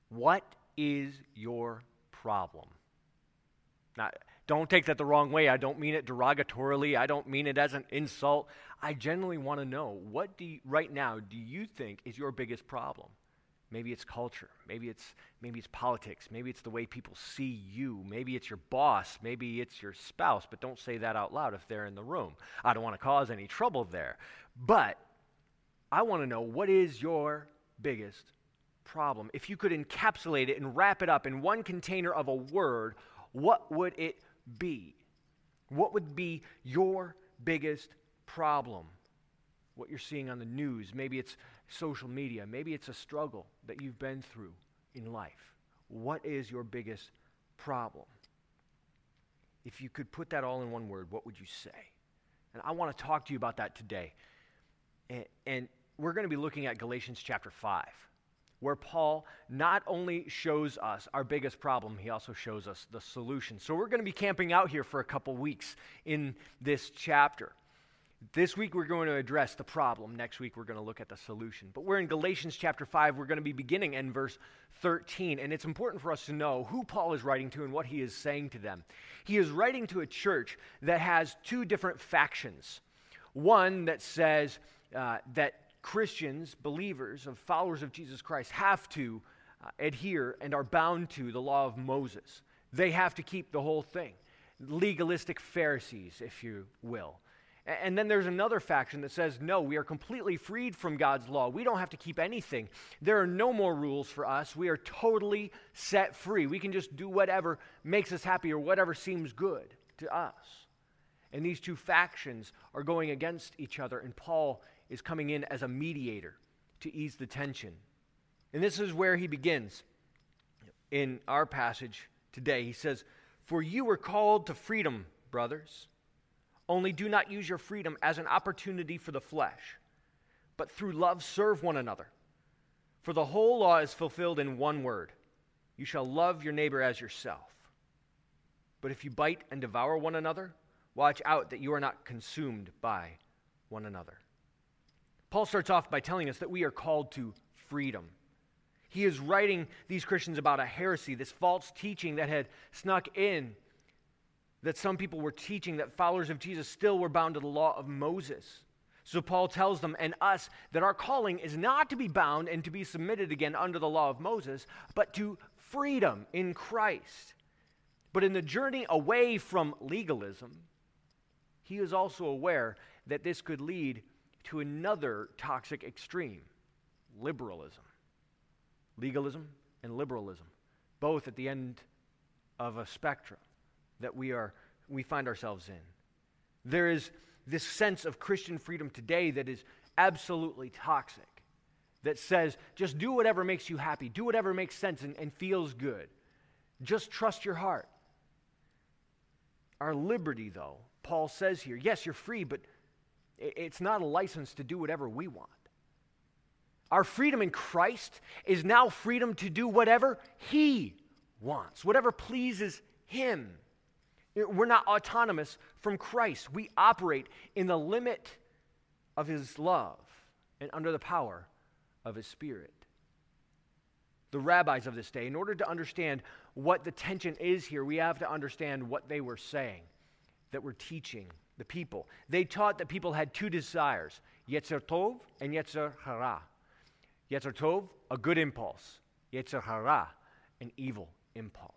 What is your problem? Now, don't take that the wrong way. I don't mean it derogatorily. I don't mean it as an insult. I genuinely want to know, right now do you think is your biggest problem? Maybe it's culture. Maybe it's politics. Maybe it's the way people see you. Maybe it's your boss. Maybe it's your spouse. But don't say that out loud if they're in the room. I don't want to cause any trouble there. But I want to know, what is your biggest problem? If you could encapsulate it and wrap it up in one container of a word, what would it be? What would be your biggest problem? What you're seeing on the news, maybe it's social media, maybe it's a struggle that you've been through in life. What is your biggest problem? If you could put that all in one word, what would you say? And I want to talk to you about that today. And we're going to be looking at Galatians chapter 5, where Paul not only shows us our biggest problem, he also shows us the solution. So we're going to be camping out here for a couple weeks in this chapter. This week we're going to address the problem. Next week we're going to look at the solution. But we're in Galatians chapter 5. We're going to be beginning in verse 13. And it's important for us to know who Paul is writing to and what he is saying to them. He is writing to a church that has two different factions. One that says that Christians, believers, of followers of Jesus Christ, have to adhere and are bound to the law of Moses. They have to keep the whole thing. Legalistic Pharisees, if you will. And then there's another faction that says, no, we are completely freed from God's law. We don't have to keep anything. There are no more rules for us. We are totally set free. We can just do whatever makes us happy or whatever seems good to us. And these two factions are going against each other, and Paul is coming in as a mediator to ease the tension. And this is where he begins in our passage today. He says, "For you were called to freedom, brothers. Only do not use your freedom as an opportunity for the flesh, but through love serve one another. For the whole law is fulfilled in one word: you shall love your neighbor as yourself. But if you bite and devour one another, watch out that you are not consumed by one another." Paul starts off by telling us that we are called to freedom. He is writing these Christians about a heresy, this false teaching that had snuck in, that some people were teaching that followers of Jesus still were bound to the law of Moses. So Paul tells them and us that our calling is not to be bound and to be submitted again under the law of Moses, but to freedom in Christ. But in the journey away from legalism, he is also aware that this could lead to another toxic extreme: liberalism. Legalism and liberalism, both at the end of a spectrum that we find ourselves in. There is this sense of Christian freedom today that is absolutely toxic, that says just do whatever makes you happy, do whatever makes sense and feels good. Just trust your heart. Our liberty, though, Paul says here, yes, you're free, but it's not a license to do whatever we want. Our freedom in Christ is now freedom to do whatever He wants, whatever pleases Him. We're not autonomous from Christ. We operate in the limit of His love and under the power of His Spirit. The rabbis of this day, in order to understand what the tension is here, we have to understand what they were saying, that were teaching the people. They taught that people had two desires, Yetzer Tov and Yetzer Hara. Yetzer Tov, a good impulse. Yetzer Hara, an evil impulse.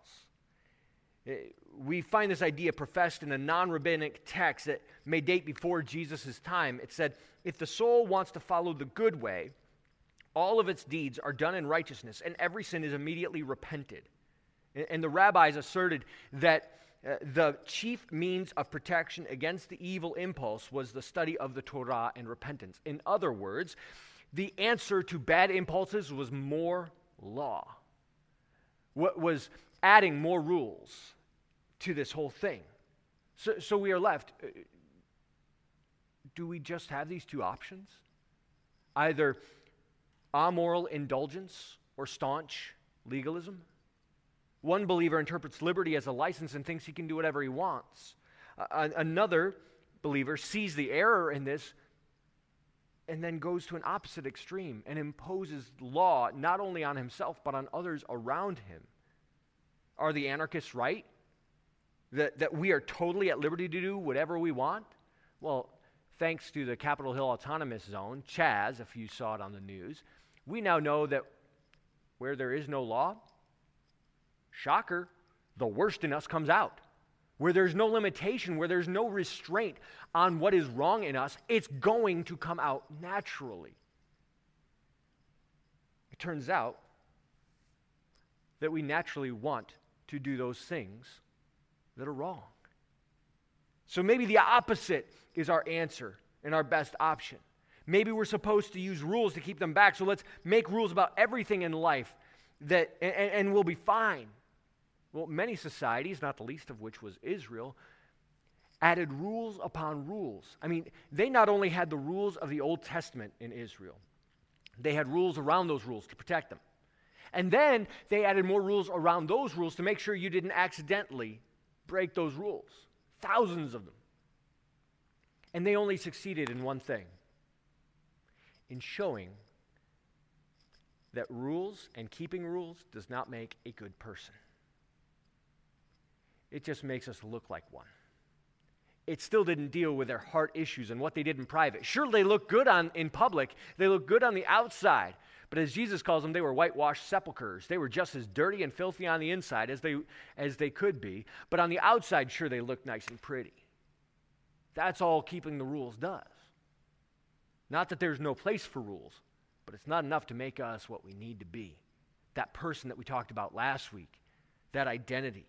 We find this idea professed in a non-rabbinic text that may date before Jesus' time. It said, if the soul wants to follow the good way, all of its deeds are done in righteousness, and every sin is immediately repented. And the rabbis asserted that the chief means of protection against the evil impulse was the study of the Torah and repentance. In other words, the answer to bad impulses was more law. What was adding more rules to this whole thing. So we are left. Do we just have these two options? Either amoral indulgence or staunch legalism? One believer interprets liberty as a license and thinks he can do whatever he wants. Another believer sees the error in this and then goes to an opposite extreme and imposes law not only on himself but on others around him. Are the anarchists right? That we are totally at liberty to do whatever we want? Well, thanks to the Capitol Hill Autonomous Zone, Chaz, if you saw it on the news, we now know that where there is no law, shocker, the worst in us comes out. Where there's no limitation, where there's no restraint on what is wrong in us, it's going to come out naturally. It turns out that we naturally want to do those things that are wrong. So maybe the opposite is our answer and our best option. Maybe we're supposed to use rules to keep them back, so let's make rules about everything in life and we'll be fine. Well, many societies, not the least of which was Israel, added rules upon rules. I mean, they not only had the rules of the Old Testament in Israel, they had rules around those rules to protect them. And then they added more rules around those rules to make sure you didn't accidentally break those rules. Thousands of them. And they only succeeded in one thing, in showing that rules and keeping rules does not make a good person. It just makes us look like one. It still didn't deal with their heart issues and what they did in private. Sure, they look good in public. They look good on the outside. But as Jesus calls them, they were whitewashed sepulchres. They were just as dirty and filthy on the inside as they could be. But on the outside, sure, they looked nice and pretty. That's all keeping the rules does. Not that there's no place for rules, but it's not enough to make us what we need to be. That person that we talked about last week, that identity.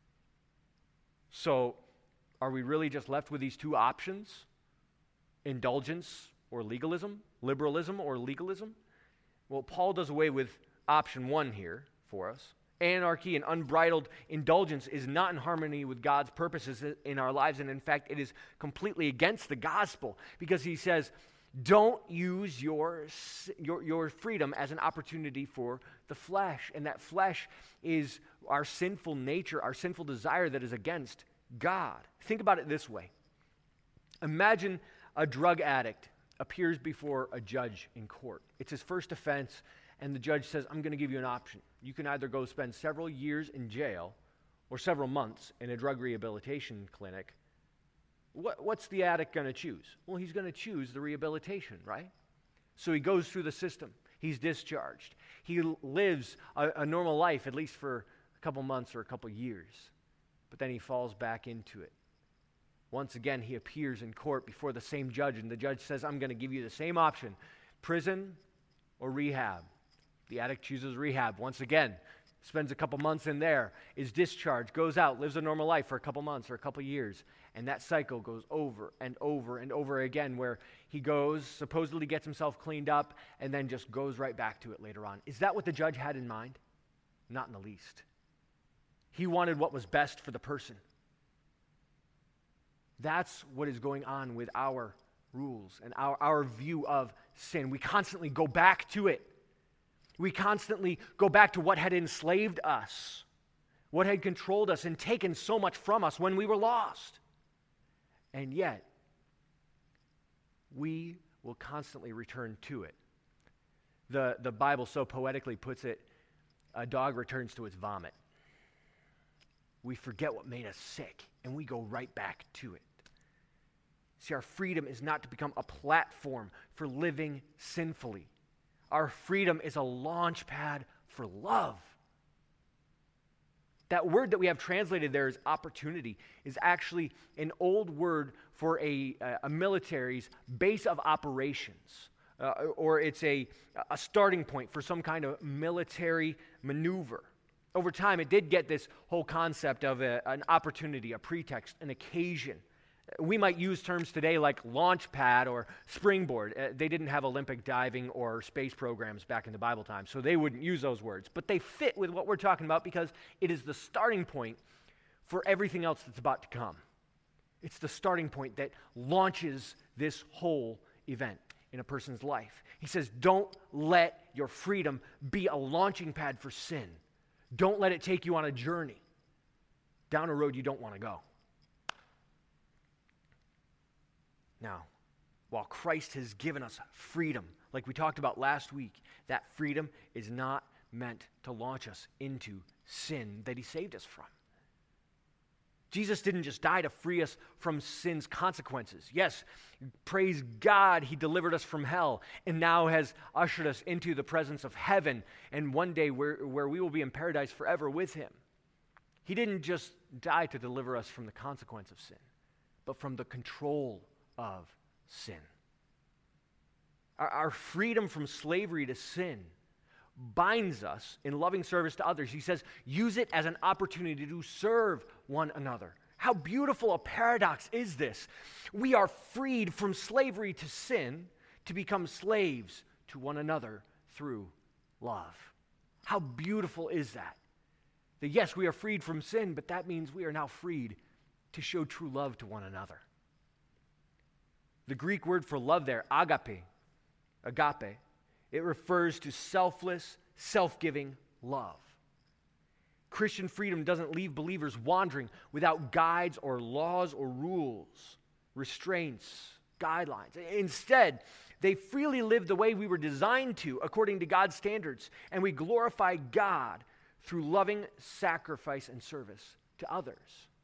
So, are we really just left with these two options? Indulgence or legalism? Liberalism or legalism? Well, Paul does away with option one here for us. Anarchy and unbridled indulgence is not in harmony with God's purposes in our lives, and in fact, it is completely against the gospel, because he says, don't use your freedom as an opportunity for the flesh. And that flesh is our sinful nature, our sinful desire that is against God. Think about it this way. Imagine a drug addict appears before a judge in court. It's his first offense, and the judge says, I'm going to give you an option. You can either go spend several years in jail or several months in a drug rehabilitation clinic. What's the addict going to choose? Well, he's going to choose the rehabilitation, right? So he goes through the system. He's discharged. He lives a normal life, at least for a couple months or a couple years. But then he falls back into it. Once again, he appears in court before the same judge, and the judge says, I'm going to give you the same option, prison or rehab. The addict chooses rehab. Once again, spends a couple months in there, is discharged, goes out, lives a normal life for a couple months or a couple years. And that cycle goes over and over and over again, where he goes, supposedly gets himself cleaned up, and then just goes right back to it later on. Is that what the judge had in mind? Not in the least. He wanted what was best for the person. That's what is going on with our rules and our view of sin. We constantly go back to it. We constantly go back to what had enslaved us, what had controlled us and taken so much from us when we were lost. And yet, we will constantly return to it. The Bible so poetically puts it, a dog returns to its vomit. We forget what made us sick, and we go right back to it. See, our freedom is not to become a platform for living sinfully. Our freedom is a launch pad for love. That word that we have translated there as opportunity is actually an old word for a military's base of operations, or it's a starting point for some kind of military maneuver. Over time, it did get this whole concept of an opportunity, a pretext, an occasion. We might use terms today like launch pad or springboard. They didn't have Olympic diving or space programs back in the Bible time, so they wouldn't use those words. But they fit with what we're talking about because it is the starting point for everything else that's about to come. It's the starting point that launches this whole event in a person's life. He says, don't let your freedom be a launching pad for sin. Don't let it take you on a journey down a road you don't want to go. Now, while Christ has given us freedom, like we talked about last week, that freedom is not meant to launch us into sin that he saved us from. Jesus didn't just die to free us from sin's consequences. Yes, praise God, he delivered us from hell and now has ushered us into the presence of heaven and one day where we will be in paradise forever with him. He didn't just die to deliver us from the consequence of sin, but from the control of sin. Our freedom from slavery to sin binds us in loving service to others. He says, use it as an opportunity to serve one another. How beautiful a paradox is this? We are freed from slavery to sin to become slaves to one another through love. How beautiful is that? That yes, we are freed from sin, but that means we are now freed to show true love to one another. The Greek word for love there, agape, it refers to selfless, self-giving love. Christian freedom doesn't leave believers wandering without guides or laws or rules, restraints, guidelines. Instead, they freely live the way we were designed to according to God's standards, and we glorify God through loving sacrifice and service to others.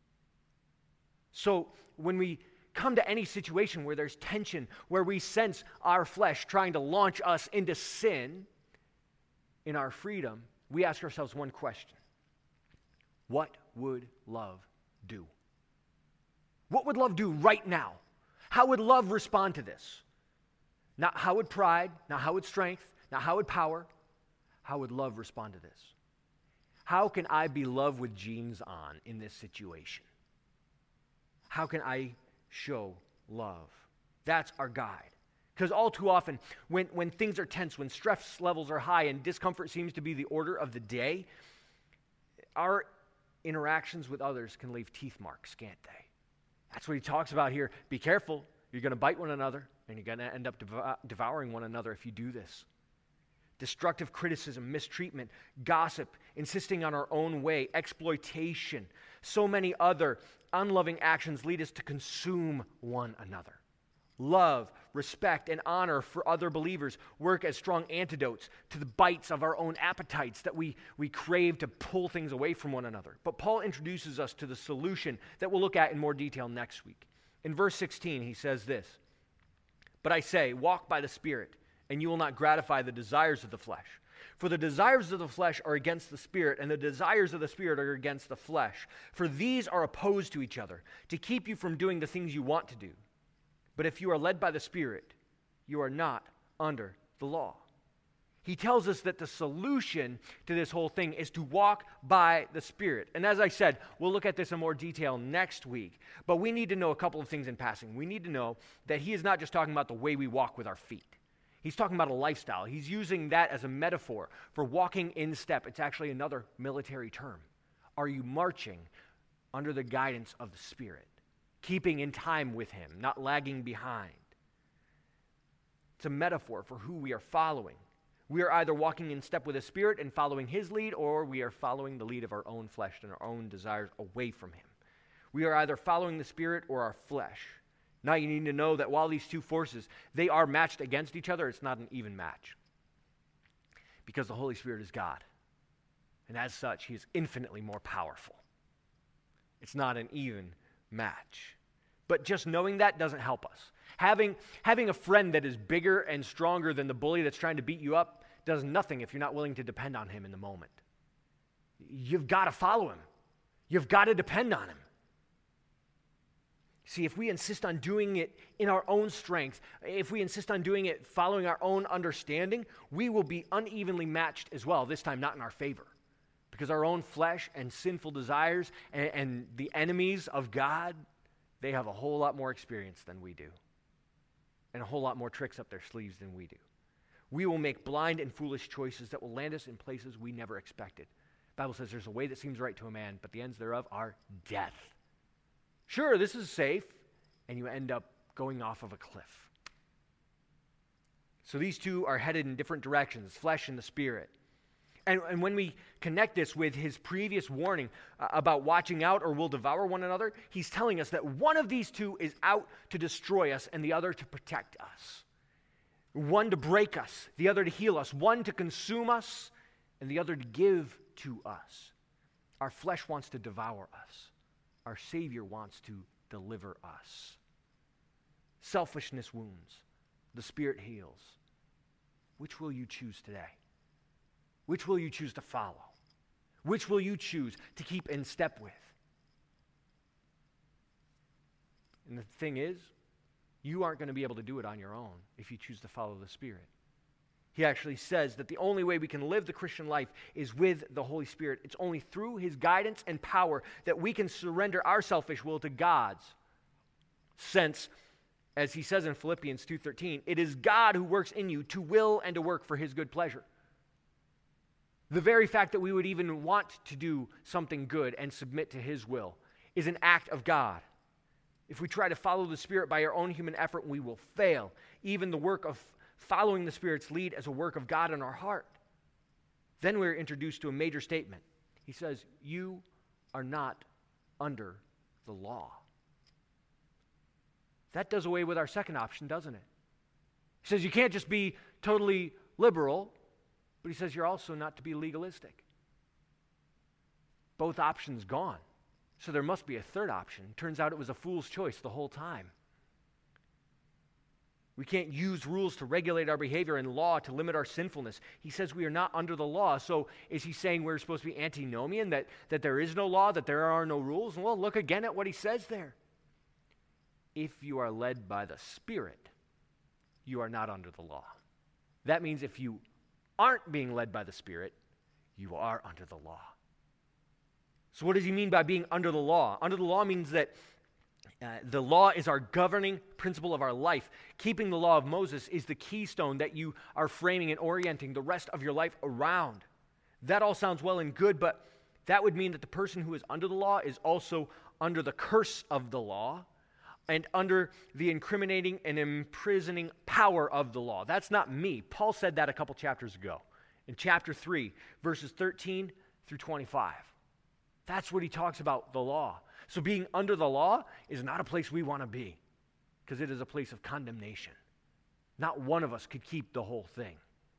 So when we come to any situation where there's tension, where we sense our flesh trying to launch us into sin, in our freedom, we ask ourselves one question. What would love do? What would love do right now? How would love respond to this? Not how would pride, not how would strength, not how would power. How would love respond to this? How can I be love with jeans on in this situation? How can I show love? That's our guide. Because all too often, when things are tense, when stress levels are high and discomfort seems to be the order of the day, our interactions with others can leave teeth marks, can't they? That's what he talks about here. Be careful. You're going to bite one another, and you're going to end up devouring one another if you do this. Destructive criticism, mistreatment, gossip, insisting on our own way, exploitation, so many other unloving actions lead us to consume one another. Love, respect, and honor for other believers work as strong antidotes to the bites of our own appetites that we crave to pull things away from one another. But Paul introduces us to the solution that we'll look at in more detail next week. In verse 16, he says this, "But I say, walk by the Spirit, and you will not gratify the desires of the flesh. For the desires of the flesh are against the Spirit, and the desires of the Spirit are against the flesh. For these are opposed to each other, to keep you from doing the things you want to do. But if you are led by the Spirit, you are not under the law." He tells us that the solution to this whole thing is to walk by the Spirit. And as I said, we'll look at this in more detail next week. But we need to know a couple of things in passing. We need to know that he is not just talking about the way we walk with our feet. He's talking about a lifestyle. He's using that as a metaphor for walking in step. It's actually another military term. Are you marching under the guidance of the Spirit? Keeping in time with him, not lagging behind. It's a metaphor for who we are following. We are either walking in step with the Spirit and following his lead, or we are following the lead of our own flesh and our own desires away from him. We are either following the Spirit or our flesh. Now you need to know that while these two forces, they are matched against each other, it's not an even match. Because the Holy Spirit is God. And as such, he is infinitely more powerful. It's not an even match. But just knowing that doesn't help us. Having a friend that is bigger and stronger than the bully that's trying to beat you up does nothing if you're not willing to depend on him in the moment. You've got to follow him. You've got to depend on him. See, if we insist on doing it in our own strength, if we insist on doing it following our own understanding, we will be unevenly matched as well, this time not in our favor. Because our own flesh and sinful desires and the enemies of God, they have a whole lot more experience than we do. And a whole lot more tricks up their sleeves than we do. We will make blind and foolish choices that will land us in places we never expected. The Bible says there's a way that seems right to a man, but the ends thereof are death. Sure, this is safe, and you end up going off of a cliff. So these two are headed in different directions, flesh and the Spirit. And when we connect this with his previous warning about watching out or we'll devour one another, he's telling us that one of these two is out to destroy us and the other to protect us. One to break us, the other to heal us. One to consume us and the other to give to us. Our flesh wants to devour us. Our Savior wants to deliver us. Selfishness wounds. The Spirit heals. Which will you choose today? Which will you choose to follow? Which will you choose to keep in step with? And the thing is, you aren't going to be able to do it on your own if you choose to follow the Spirit. He actually says that the only way we can live the Christian life is with the Holy Spirit. It's only through his guidance and power that we can surrender our selfish will to God's. Since, as he says in Philippians 2:13, it is God who works in you to will and to work for his good pleasure. The very fact that we would even want to do something good and submit to his will is an act of God. If we try to follow the Spirit by our own human effort, we will fail. Even the work of following the Spirit's lead as a work of God in our heart. Then we're introduced to a major statement. He says, you are not under the law. That does away with our second option, doesn't it? He says you can't just be totally liberal, but he says you're also not to be legalistic. Both options gone. So there must be a third option. Turns out it was a fool's choice the whole time. We can't use rules to regulate our behavior and law to limit our sinfulness. He says we are not under the law. So is he saying we're supposed to be antinomian, that there is no law, that there are no rules? Well, look again at what he says there. If you are led by the Spirit, you are not under the law. That means if you aren't being led by the Spirit, you are under the law. So what does he mean by being under the law? Under the law means that the law is our governing principle of our life. Keeping the law of Moses is the keystone that you are framing and orienting the rest of your life around. That all sounds well and good, but that would mean that the person who is under the law is also under the curse of the law and under the incriminating and imprisoning power of the law. That's not me. Paul said that a couple chapters ago in chapter 3, verses 13 through 25. That's what he talks about, the law. So being under the law is not a place we want to be because it is a place of condemnation. Not one of us could keep the whole thing.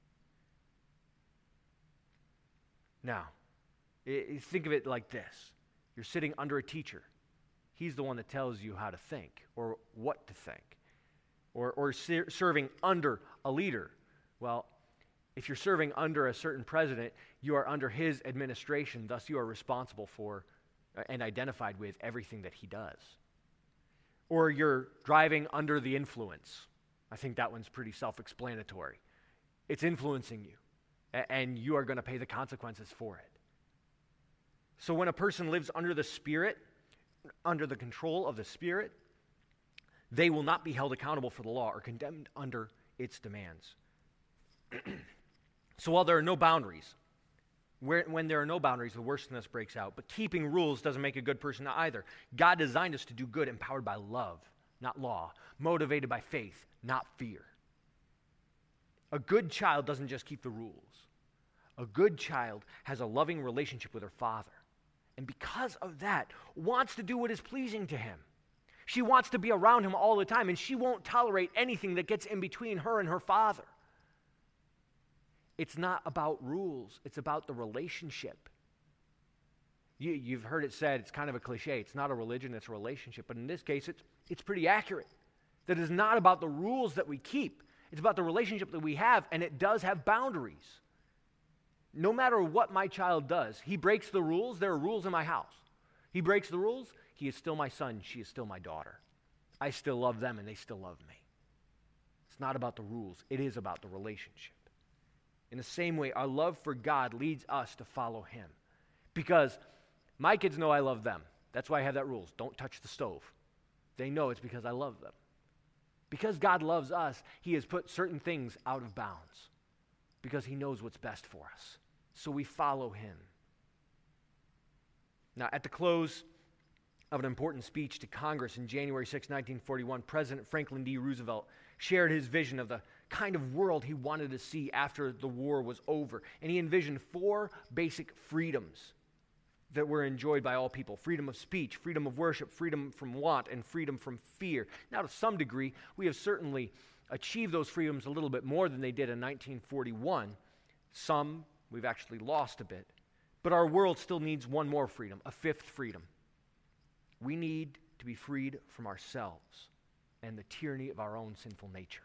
Now, think of it like this. You're sitting under a teacher. He's the one that tells you how to think or what to think. Or serving under a leader. Well, if you're serving under a certain president, you are under his administration. Thus, you are responsible for and identified with everything that he does. Or you're driving under the influence. I think that one's pretty self-explanatory. It's influencing you, and you are going to pay the consequences for it. So when a person lives under the Spirit, under the control of the Spirit, they will not be held accountable for the law or condemned under its demands. So while there are no boundaries, when there are no boundaries, the worstness breaks out. But keeping rules doesn't make a good person either. God designed us to do good, empowered by love, not law, motivated by faith, not fear. A good child doesn't just keep the rules. A good child has a loving relationship with her father. And because of that, wants to do what is pleasing to him. She wants to be around him all the time, and she won't tolerate anything that gets in between her and her father. It's not about rules. It's about the relationship. You've heard it said, it's kind of a cliche. It's not a religion, it's a relationship. But in this case, it's pretty accurate. That it's not about the rules that we keep. It's about the relationship that we have, and it does have boundaries. No matter what my child does, he breaks the rules. There are rules in my house. He breaks the rules. He is still my son. She is still my daughter. I still love them, and they still love me. It's not about the rules. It is about the relationship. In the same way, our love for God leads us to follow him. Because my kids know I love them. That's why I have that rule. Don't touch the stove. They know it's because I love them. Because God loves us, he has put certain things out of bounds. Because he knows what's best for us. So we follow him. Now, at the close of an important speech to Congress in January 6, 1941, President Franklin D. Roosevelt shared his vision of the kind of world he wanted to see after the war was over. And he envisioned 4 basic freedoms that were enjoyed by all people: freedom of speech, freedom of worship, freedom from want, and freedom from fear. Now, to some degree, we have certainly achieved those freedoms a little bit more than they did in 1941. Some we've actually lost a bit. But our world still needs one more freedom, a 5th freedom. We need to be freed from ourselves and the tyranny of our own sinful nature.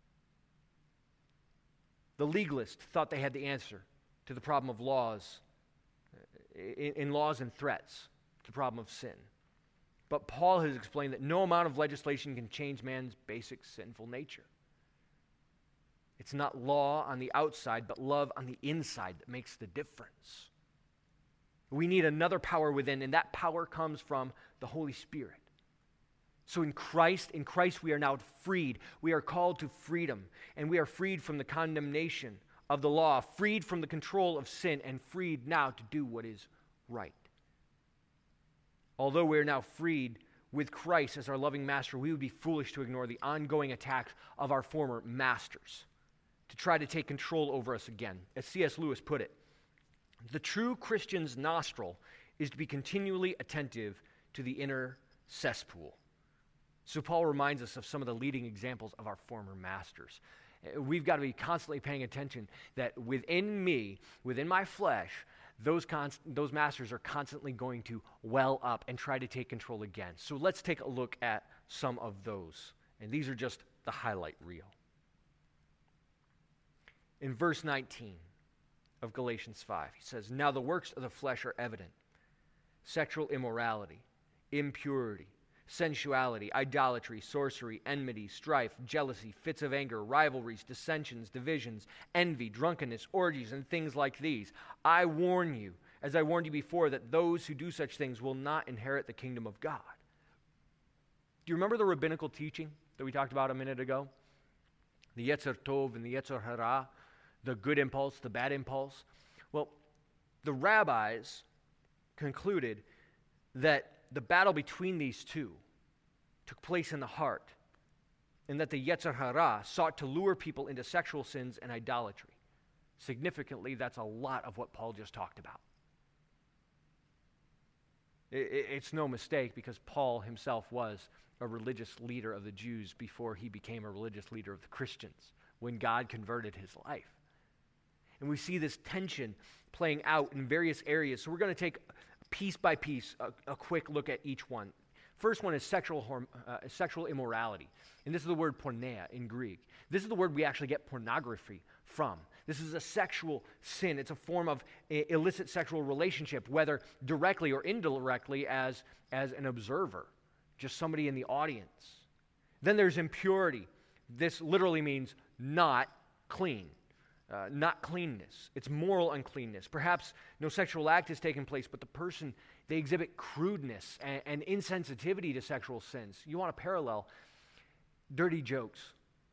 The legalists thought they had the answer to the problem of laws, in laws and threats, to the problem of sin. But Paul has explained that no amount of legislation can change man's basic sinful nature. It's not law on the outside, but love on the inside that makes the difference. We need another power within, and that power comes from the Holy Spirit. So in Christ we are now freed. We are called to freedom, and we are freed from the condemnation of the law, freed from the control of sin, and freed now to do what is right. Although we are now freed with Christ as our loving master, we would be foolish to ignore the ongoing attacks of our former masters to try to take control over us again. As C.S. Lewis put it, the true Christian's nostril is to be continually attentive to the inner cesspool. So Paul reminds us of some of the leading examples of our former masters. We've got to be constantly paying attention that within me, within my flesh, those masters are constantly going to well up and try to take control again. So let's take a look at some of those. And these are just the highlight reel. In verse 19 of Galatians 5, he says, "Now the works of the flesh are evident: sexual immorality, impurity, sensuality, idolatry, sorcery, enmity, strife, jealousy, fits of anger, rivalries, dissensions, divisions, envy, drunkenness, orgies, and things like these. I warn you, as I warned you before, that those who do such things will not inherit the kingdom of God." Do you remember the rabbinical teaching that we talked about a minute ago? The Yetzer Tov and the Yetzer Hara, the good impulse, the bad impulse. Well, the rabbis concluded that the battle between these two took place in the heart, and that the Yetzer Hara sought to lure people into sexual sins and idolatry. Significantly, that's a lot of what Paul just talked about. It's no mistake, because Paul himself was a religious leader of the Jews before he became a religious leader of the Christians, when God converted his life. And we see this tension playing out in various areas. So we're going to take piece by piece a quick look at each one. First one is sexual immorality. And this is the word porneia in Greek. This is the word we actually get pornography from. This is a sexual sin. It's a form of illicit sexual relationship, whether directly or indirectly as an observer, just somebody in the audience. Then there's impurity. This literally means not clean. Not cleanness. It's moral uncleanness. Perhaps no sexual act has taken place, but the person, they exhibit crudeness and insensitivity to sexual sins. You want a parallel? Dirty jokes,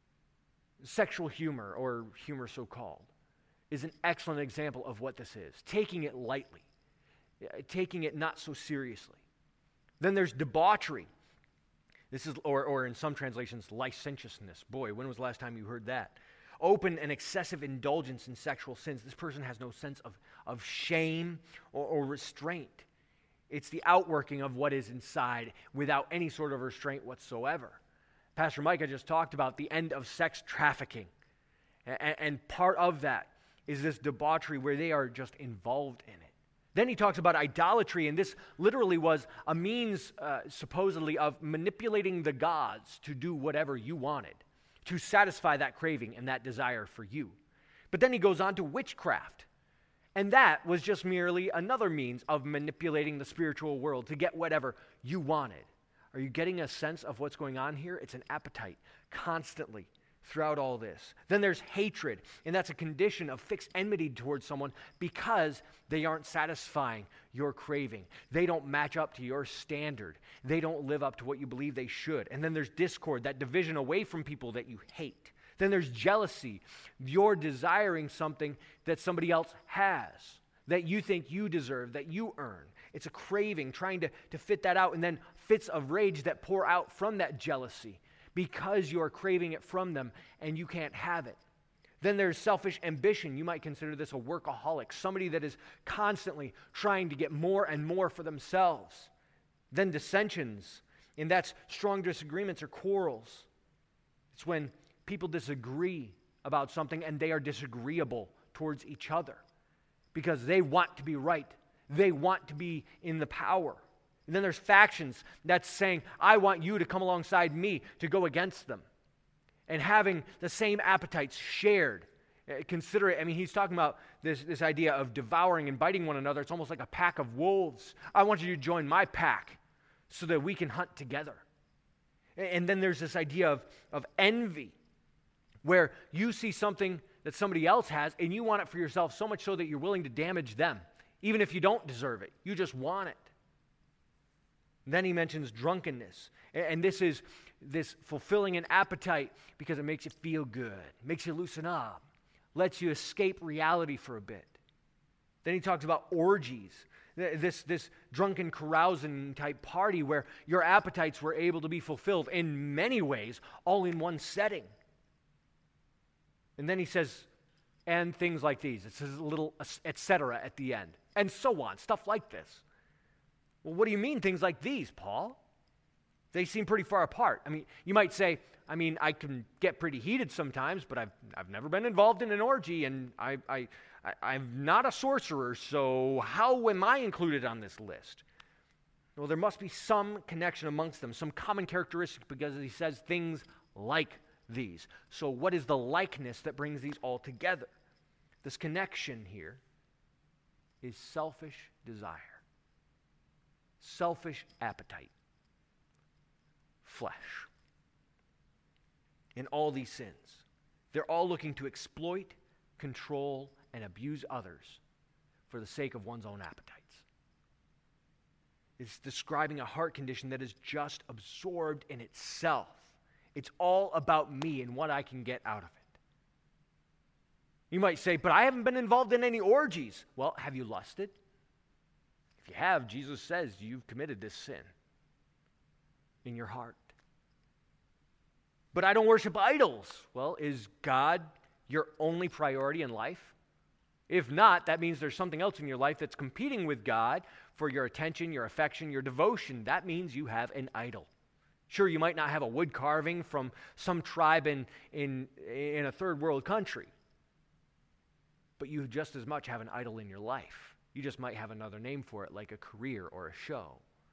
sexual humor, or humor so-called, is an excellent example of what this is. Taking it lightly, taking it not so seriously. Then there's debauchery. This is, or in some translations, licentiousness. Boy, when was the last time you heard that? Open and excessive indulgence in sexual sins. This person has no sense of shame or restraint. It's the outworking of what is inside without any sort of restraint whatsoever. Pastor Micah just talked about the end of sex trafficking. And part of that is this debauchery where they are just involved in it. Then he talks about idolatry, and this literally was a means, supposedly, of manipulating the gods to do whatever you wanted, to satisfy that craving and that desire for you. But then he goes on to witchcraft. And that was just merely another means of manipulating the spiritual world to get whatever you wanted. Are you getting a sense of what's going on here? It's an appetite constantly throughout all this. Then there's hatred, and that's a condition of fixed enmity towards someone because they aren't satisfying your craving. They don't match up to your standard. They don't live up to what you believe they should. And then there's discord, that division away from people that you hate. Then there's jealousy. You're desiring something that somebody else has, that you think you deserve, that you earn. It's a craving, trying to fit that out, and then fits of rage that pour out from that jealousy, because you're craving it from them and you can't have it. Then there's selfish ambition. You might consider this a workaholic, somebody that is constantly trying to get more and more for themselves. Then dissensions, and that's strong disagreements or quarrels. It's when people disagree about something and they are disagreeable towards each other because they want to be right. They want to be in the power. And then there's factions. That's saying, I want you to come alongside me to go against them. And having the same appetites shared. Consider it, he's talking about this idea of devouring and biting one another. It's almost like a pack of wolves. I want you to join my pack so that we can hunt together. And then there's this idea of envy, where you see something that somebody else has and you want it for yourself so much so that you're willing to damage them, even if you don't deserve it. You just want it. And then he mentions drunkenness. And this is this fulfilling an appetite because it makes you feel good, makes you loosen up, lets you escape reality for a bit. Then he talks about orgies, this drunken carousing type party where your appetites were able to be fulfilled in many ways, all in one setting. And then he says, and things like these. It says a little etc. at the end, and so on, stuff like this. Well, what do you mean things like these, Paul? They seem pretty far apart. You might say, I can get pretty heated sometimes, but I've never been involved in an orgy, and I'm not a sorcerer, so how am I included on this list? Well, there must be some connection amongst them, some common characteristic, because he says things like these. So what is the likeness that brings these all together? This connection here is selfish desire, selfish appetite, flesh. In all these sins, they're all looking to exploit, control, and abuse others for the sake of one's own appetites. It's describing a heart condition that is just absorbed in itself. It's all about me and what I can get out of it. You might say, but I haven't been involved in any orgies. Well, have you lusted? If you have, Jesus says you've committed this sin in your heart. But I don't worship idols. Well, is God your only priority in life? If not, that means there's something else in your life that's competing with God for your attention, your affection, your devotion. That means you have an idol. Sure, you might not have a wood carving from some tribe in a third world country, but you just as much have an idol in your life. You just might have another name for it, like a career or a show.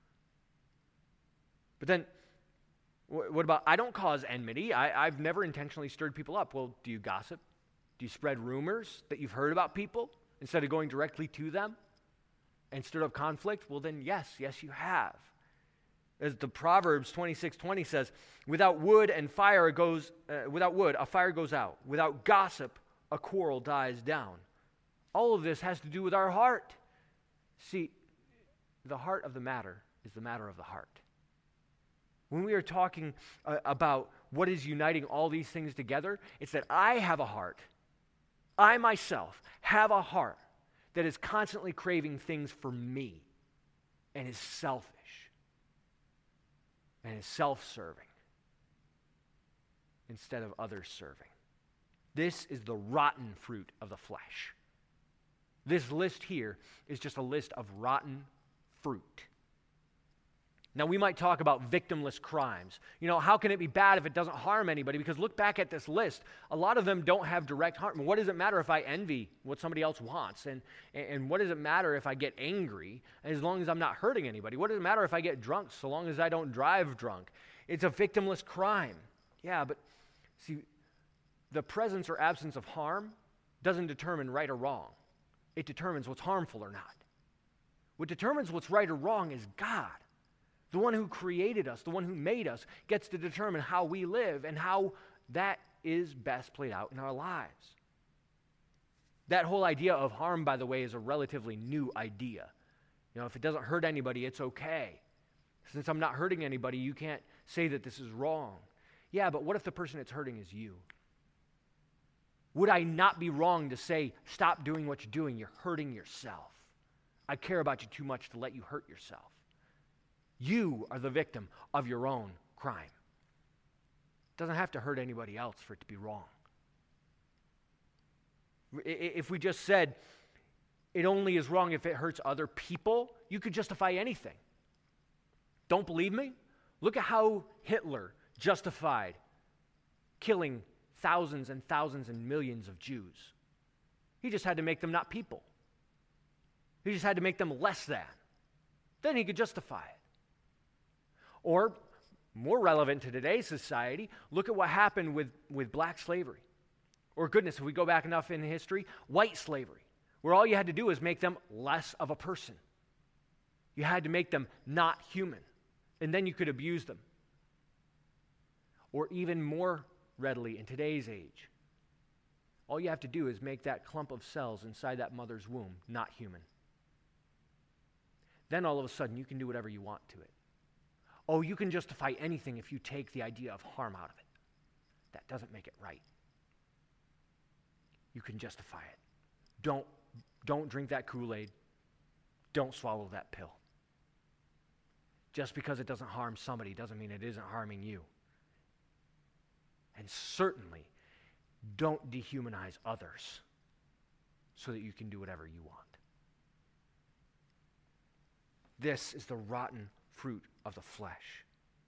But then, what about, I don't cause enmity. I've never intentionally stirred people up. Well, do you gossip? Do you spread rumors that you've heard about people instead of going directly to them and stirred up conflict? Well, then yes, you have. As the Proverbs 26:20 says, without wood a fire goes out. Without gossip, a quarrel dies down. All of this has to do with our heart. See, the heart of the matter is the matter of the heart. When we are talking about what is uniting all these things together, it's that I have a heart. I myself have a heart that is constantly craving things for me and is selfish and is self-serving instead of others serving. This is the rotten fruit of the flesh. This list here is just a list of rotten fruit. Now, we might talk about victimless crimes. How can it be bad if it doesn't harm anybody? Because look back at this list. A lot of them don't have direct harm. What does it matter if I envy what somebody else wants? And what does it matter if I get angry as long as I'm not hurting anybody? What does it matter if I get drunk so long as I don't drive drunk? It's a victimless crime. Yeah, but see, the presence or absence of harm doesn't determine right or wrong. It determines what's harmful or not. What determines what's right or wrong is God. The one who created us, the one who made us, gets to determine how we live and how that is best played out in our lives. That whole idea of harm, by the way, is a relatively new idea. If it doesn't hurt anybody, it's okay. Since I'm not hurting anybody, you can't say that this is wrong. Yeah, but what if the person it's hurting is you? Would I not be wrong to say, stop doing what you're doing? You're hurting yourself. I care about you too much to let you hurt yourself. You are the victim of your own crime. It doesn't have to hurt anybody else for it to be wrong. If we just said it only is wrong if it hurts other people, you could justify anything. Don't believe me? Look at how Hitler justified killing thousands and thousands and millions of Jews. He just had to make them not people. He just had to make them less than. Then he could justify it. Or, more relevant to today's society, look at what happened with black slavery. Or goodness, if we go back enough in history, white slavery, where all you had to do was make them less of a person. You had to make them not human, and then you could abuse them. Or even more readily in today's age, all you have to do is make that clump of cells inside that mother's womb not human. Then all of a sudden you can do whatever you want to it. Oh, you can justify anything if you take the idea of harm out of it. That doesn't make it right. You can justify it. Don't drink that Kool-Aid. Don't swallow that pill. Just because it doesn't harm somebody doesn't mean it isn't harming you. And certainly, don't dehumanize others so that you can do whatever you want. This is the rotten fruit of the flesh.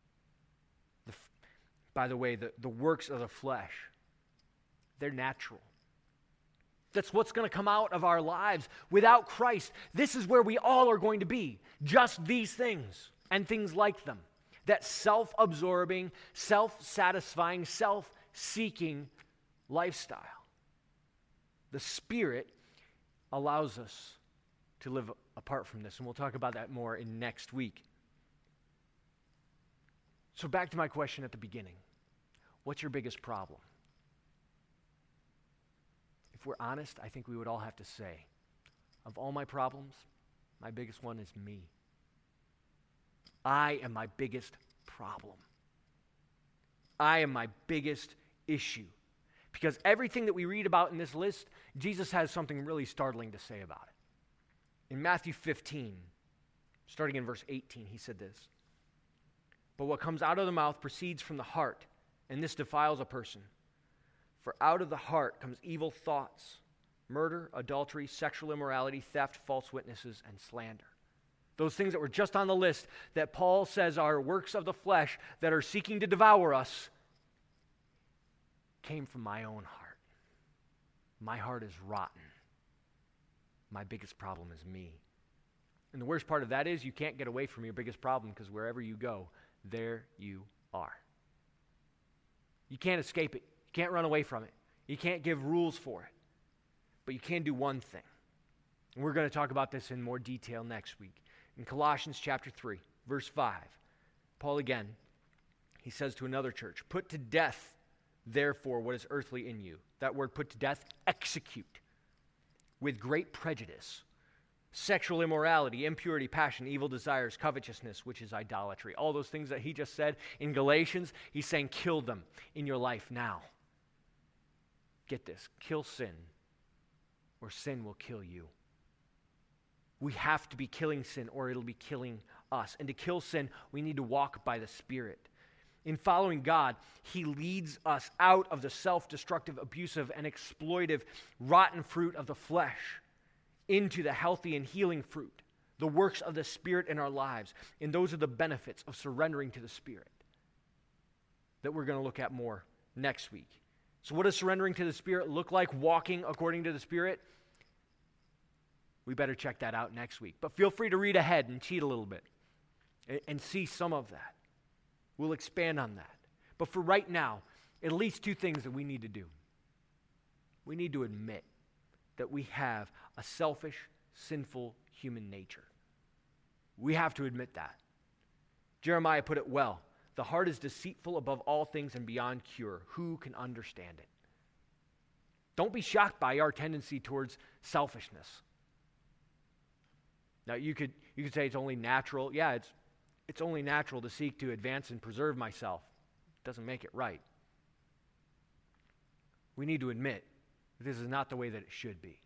By the way, the works of the flesh, they're natural. That's what's going to come out of our lives. Without Christ, this is where we all are going to be. Just these things and things like them. That self-absorbing, self-satisfying, self-seeking lifestyle. The Spirit allows us to live apart from this, and we'll talk about that more in next week. So back to my question at the beginning. What's your biggest problem? If we're honest, I think we would all have to say, of all my problems, my biggest one is me. I am my biggest problem. I am my biggest issue. Because everything that we read about in this list, Jesus has something really startling to say about it. In Matthew 15, starting in verse 18, he said this, "But what comes out of the mouth proceeds from the heart, and this defiles a person. For out of the heart comes evil thoughts, murder, adultery, sexual immorality, theft, false witnesses, and slander." Those things that were just on the list that Paul says are works of the flesh that are seeking to devour us came from my own heart. My heart is rotten. My biggest problem is me. And the worst part of that is you can't get away from your biggest problem because wherever you go, there you are. You can't escape it. You can't run away from it. You can't give rules for it. But you can do one thing. And we're going to talk about this in more detail next week. In Colossians chapter 3, verse 5, Paul again, he says to another church, "Put to death, therefore, what is earthly in you." That word put to death, execute. "With great prejudice, sexual immorality, impurity, passion, evil desires, covetousness, which is idolatry." All those things that he just said in Galatians, he's saying kill them in your life now. Get this, kill sin, or sin will kill you. We have to be killing sin or it'll be killing us. And to kill sin, we need to walk by the Spirit. In following God, He leads us out of the self-destructive, abusive, and exploitive, rotten fruit of the flesh into the healthy and healing fruit, the works of the Spirit in our lives. And those are the benefits of surrendering to the Spirit that we're going to look at more next week. So what does surrendering to the Spirit look like, walking according to the Spirit? We better check that out next week. But feel free to read ahead and cheat a little bit and see some of that. We'll expand on that. But for right now, at least two things that we need to do. We need to admit that we have a selfish, sinful human nature. We have to admit that. Jeremiah put it well. "The heart is deceitful above all things and beyond cure. Who can understand it?" Don't be shocked by our tendency towards selfishness. Now, you could say it's only natural. Yeah, it's only natural to seek to advance and preserve myself. It doesn't make it right. We need to admit that this is not the way that it should be.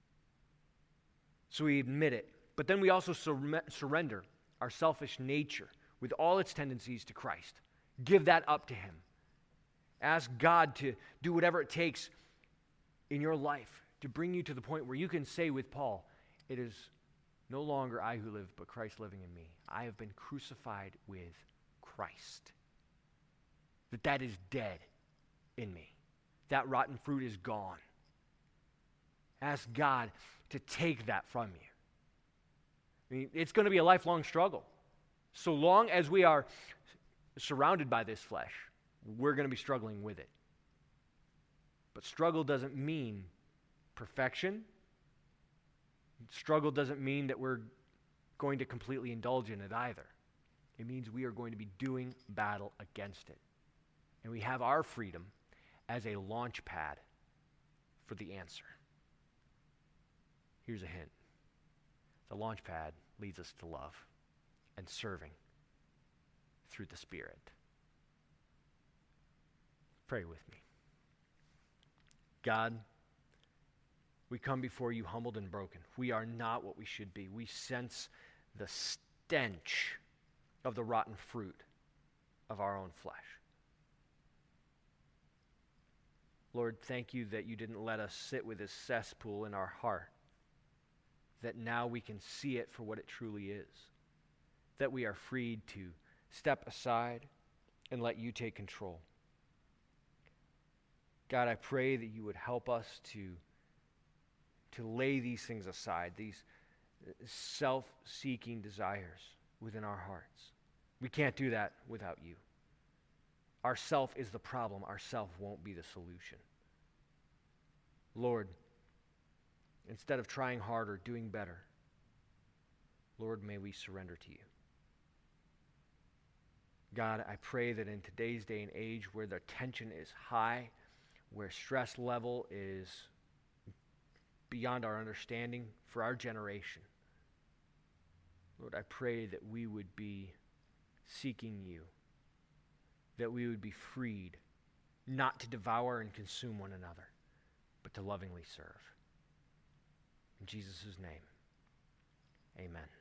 So we admit it. But then we also surrender our selfish nature with all its tendencies to Christ. Give that up to Him. Ask God to do whatever it takes in your life to bring you to the point where you can say with Paul, it is no longer I who live, but Christ living in me. I have been crucified with Christ. That is dead in me. That rotten fruit is gone. Ask God to take that from you. I mean, it's going to be a lifelong struggle. So long as we are surrounded by this flesh, we're going to be struggling with it. But struggle doesn't mean perfection. Struggle doesn't mean that we're going to completely indulge in it either. It means we are going to be doing battle against it. And we have our freedom as a launch pad for the answer. Here's a hint. The launch pad leads us to love and serving through the Spirit. Pray with me. God, we come before you humbled and broken. We are not what we should be. We sense the stench of the rotten fruit of our own flesh. Lord, thank you that you didn't let us sit with this cesspool in our heart, that now we can see it for what it truly is, that we are freed to step aside and let you take control. God, I pray that you would help us to lay these things aside, these self-seeking desires within our hearts. We can't do that without you. Our self is the problem. Our self won't be the solution. Lord, instead of trying harder, doing better, Lord, may we surrender to you. God, I pray that in today's day and age where the tension is high, where stress level is beyond our understanding for our generation, Lord, I pray that we would be seeking you, that we would be freed not to devour and consume one another, but to lovingly serve. In Jesus' name, amen.